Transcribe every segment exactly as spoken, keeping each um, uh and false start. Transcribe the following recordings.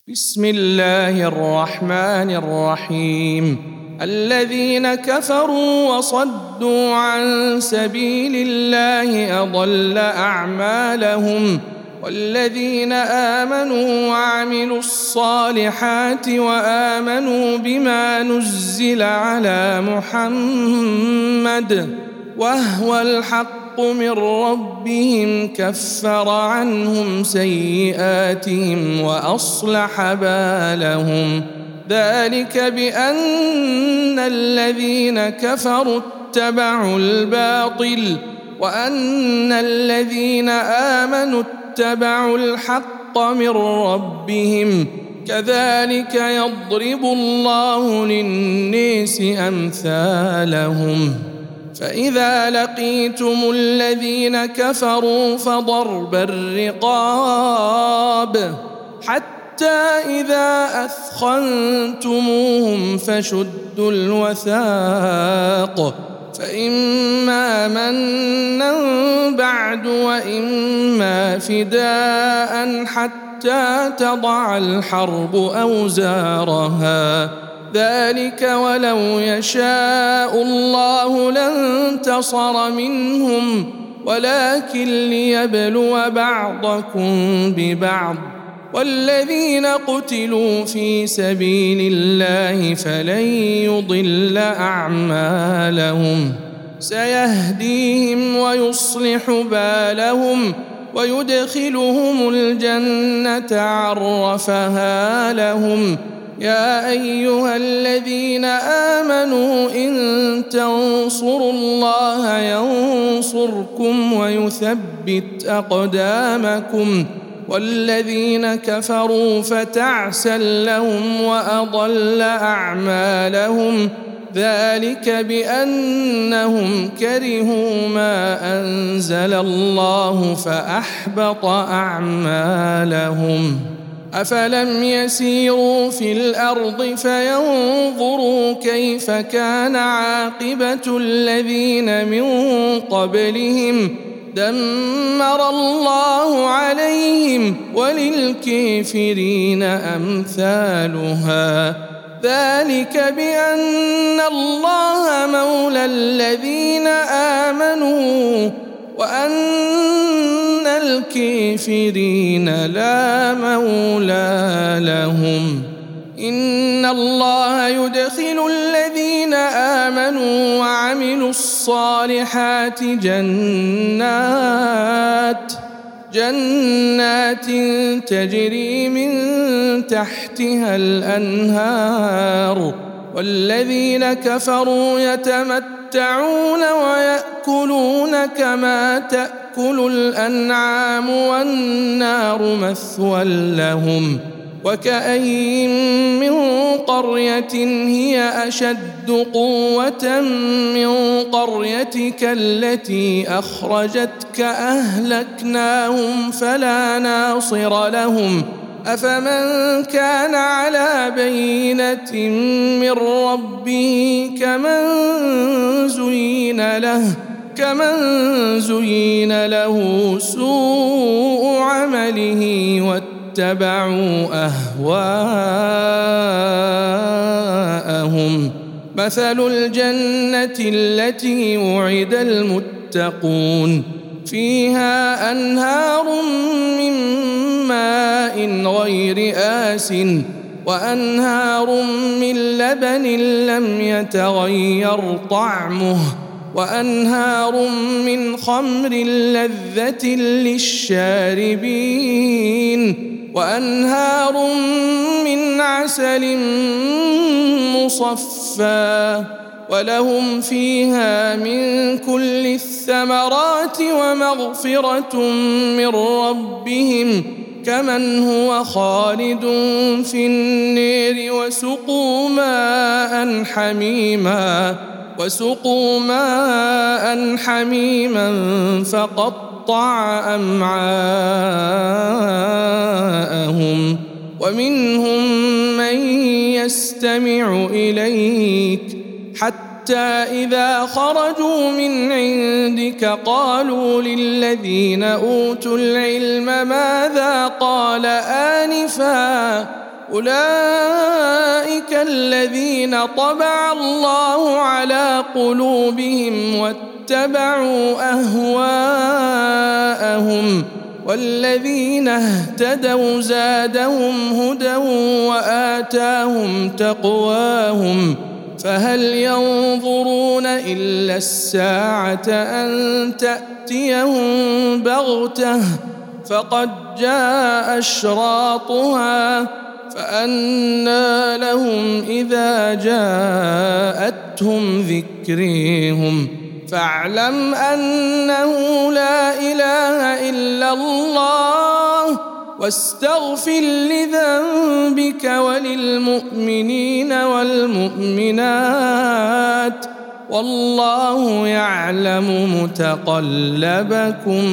بسم الله الرحمن الرحيم. الذين كفروا وصدوا عن سبيل الله أضل أعمالهم، والذين آمنوا وعملوا الصالحات وآمنوا بما نزل على محمد وهو الحق من ربهم كفر عنهم سيئاتهم وأصلح بالهم. ذلك بأن الذين كفروا اتبعوا الباطل وأن الذين آمنوا اتبعوا الحق من ربهم، كذلك يضرب الله للناس أمثالهم. فإذا لقيتم الذين كفروا فضرب الرقاب حتى إذا أثخنتموهم فشدوا الوثاق، فإما منا بعد وإما فداء حتى تضع الحرب أوزارها. ذلك ولو يشاء الله لانتصر منهم ولكن ليبلو بعضكم ببعض، والذين قتلوا في سبيل الله فلن يضل أعمالهم، سيهديهم ويصلح بالهم ويدخلهم الجنة عرفها لهم. يا أيها الذين آمنوا إن تنصروا الله ينصركم ويثبت أقدامكم، والذين كفروا فتعسا لهم وأضل أعمالهم. ذلك بأنهم كرهوا ما أنزل الله فأحبط أعمالهم. أفلم يسيروا في الأرض فينظروا كيف كان عاقبة الذين من قبلهم، دمر الله عليهم وللكافرين أمثالها. ذلك بأن الله مولى الذين آمنوا وأن الكافرين لا مولى لهم. إن الله يدخل الذين آمنوا وعملوا الصالحات جنات جنات تجري من تحتها الأنهار، والذين كفروا يتمتعون ويأكلون كما تأكل الأنعام والنار مثوى لهم. وكأين من قرية هي أشد قوة من قريتك التي أخرجتك أهلكناهم فلا ناصر لهم. أفمن كان على بينة من ربه كمن زين له كمن زين له سوء عمله واتبعوا أهواءهم. مثل الجنة التي وعد المتقون فيها أنهار من ماء غير آسٍ وأنهار من لبن لم يتغير طعمه وأنهار من خمر لذة للشاربين وأنهار من عسل مصفى، ولهم فيها من كل الثمرات ومغفرة من ربهم كمن هو خالد في النار وسقوا ماء حميما وسقوا ماء حميما فقطع أمعاءهم. ومنهم من يستمع إليك حتى إذا خرجوا من عندك قالوا للذين أوتوا العلم ماذا قال آنفا أولئك الذين طبع الله على قلوبهم واتبعوا أهواءهم، والذين اهتدوا زادهم هدى وآتاهم تقواهم، فهل ينظرون إلا الساعة أن تأتيهم بغتة فقد جاء أشراطها، فأنى لهم إذا جاءتهم ذكريهم، فاعلم أنه لا إله إلا الله واستغفر لذنبك وللمؤمنين والمؤمنات، والله يعلم متقلبكم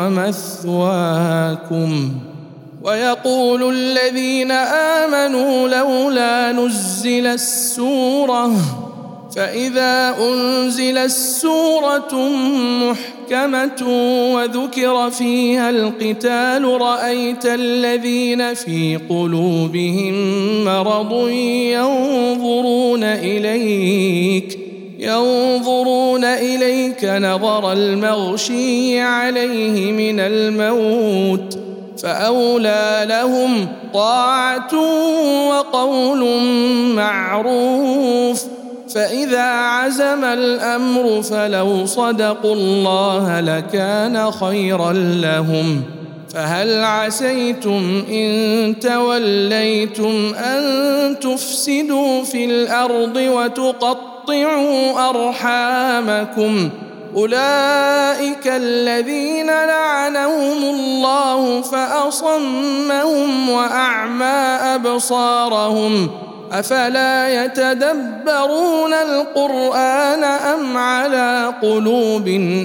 ومثواكم. ويقول الذين آمنوا لولا نزلت السورة، فإذا أنزلت سورة محكمة وذكر فيها القتال رأيت الذين في قلوبهم مرض ينظرون إليك ينظرون إليك نظر المغشي عليه من الموت، فأولى لهم طاعة وقول معروف، فإذا عزم الأمر فلو صدقوا الله لكان خيرا لهم. فهل عسيتم إن توليتم أن تفسدوا في الأرض وتقطعوا أرحامكم؟ أولئك الذين لعنهم الله فأصمهم وأعمى أبصارهم، أفلا يتدبرون القرآن أم على قلوب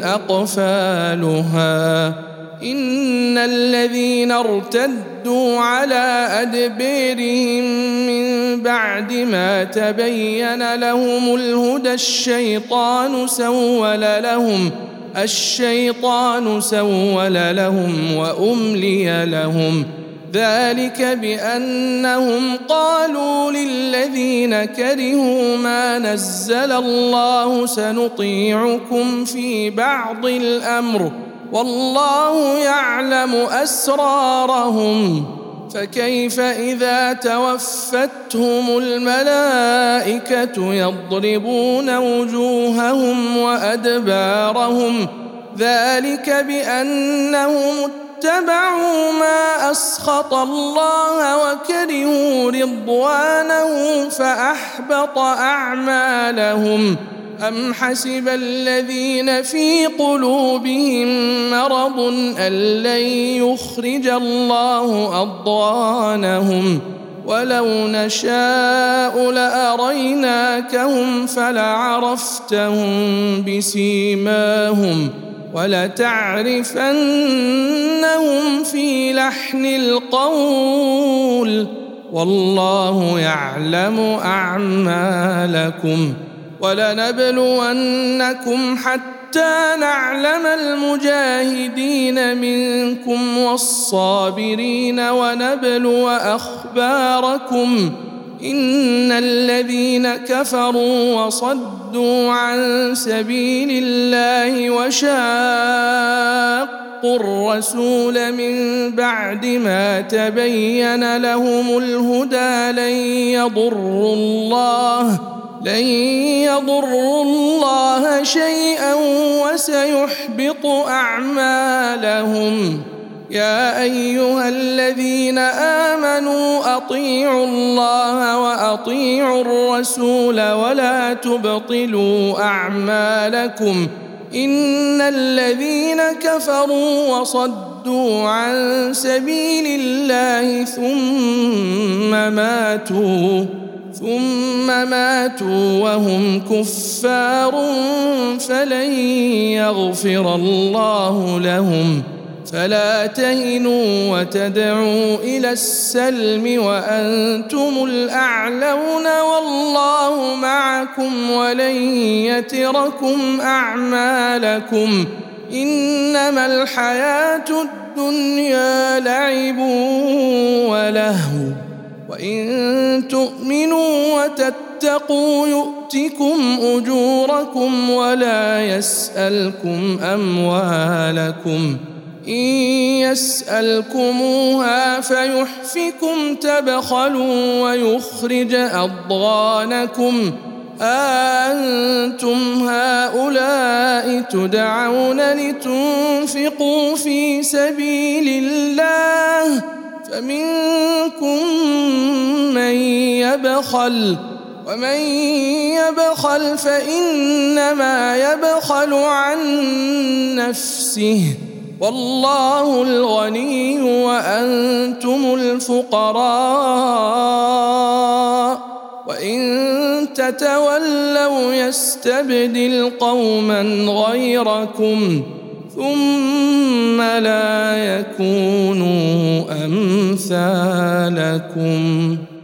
أقفالها؟ إن الذين ارتدوا على أدبيرهم من بعد ما تبين لهم الهدى الشيطان سول لهم الشيطان سول لهم وأملي لهم، ذلك بأنهم قالوا للذين كرهوا ما نزل الله سنطيعكم في بعض الأمر والله يعلم أسرارهم، فكيف إذا توفتهم الملائكة يضربون وجوههم وأدبارهم، ذلك بأنهم اتبعوا ما أسخط الله وكرهوا رضوانه فأحبط أعمالهم. أم حسب الذين في قلوبهم مرض أن لن يخرج الله أضغانهم، ولو نشاء لأريناكهم فلعرفتهم بسيماهم ولتعرفنهم في لحن القول، والله يعلم أعمالكم. ولنبلونكم حتى نعلم المجاهدين منكم والصابرين ونبلو أخباركم. إن الذين كفروا وصدوا عن سبيل الله وشاقوا الرسول من بعد ما تبين لهم الهدى لن يضروا الله لن يضروا الله شيئا وسيحبط أعمالهم. يا أيها الذين آمنوا أطيعوا الله وأطيعوا الرسول ولا تبطلوا أعمالكم. إن الذين كفروا وصدوا عن سبيل الله ثم ماتوا ثم ماتوا وهم كفار فلن يغفر الله لهم. فلا تهنوا وتدعوا إلى السلم وأنتم الأعلون والله معكم ولن يتركم أعمالكم. إنما الحياة الدنيا لعب ولهو وإن تؤمنوا وتتقوا يؤتكم أجوركم ولا يسألكم أموالكم إن يسألكموها فيحفكم تبخلوا ويخرج أضغانكم أنتم هؤلاء تدعون لتنفقوا في سبيل الله فمنكم من يبخل ومن يبخل فإنما يبخل عن نفسه والله الغني وأنتم الفقراء وإن تتولوا يستبدل قوما غيركم ثم لا يكونوا أمثالكم.